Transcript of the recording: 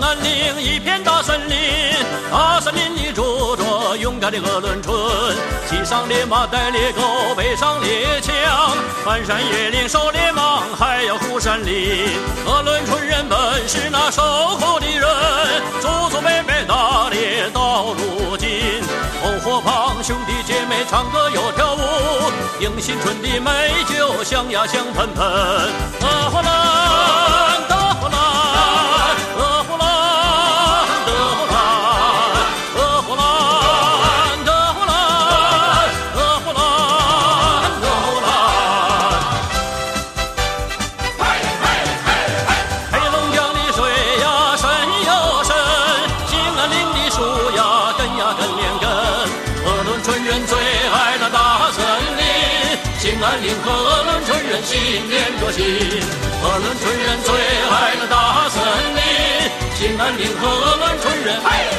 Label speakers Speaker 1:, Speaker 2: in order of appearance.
Speaker 1: 山岭一片大森林，大森林里住着勇敢的鄂伦春，骑上烈马带猎狗，背上猎枪，翻山越岭狩猎蟒，还要护山林。鄂伦春人们是那守候的人，祖祖辈辈打猎到如今。篝火旁兄弟姐妹唱歌又跳舞，迎新春的美酒香呀香喷喷。德呼兰，德呼兰，德呼兰，德呼兰，德呼兰，德呼兰，德呼兰，德呼兰。黑龙江的水呀深又深，兴安岭的树呀根连根。鄂伦春人最爱那大森林，兴安岭和鄂伦春人心连着心。鄂伦春人最爱那大森林，兴安岭和鄂伦春人。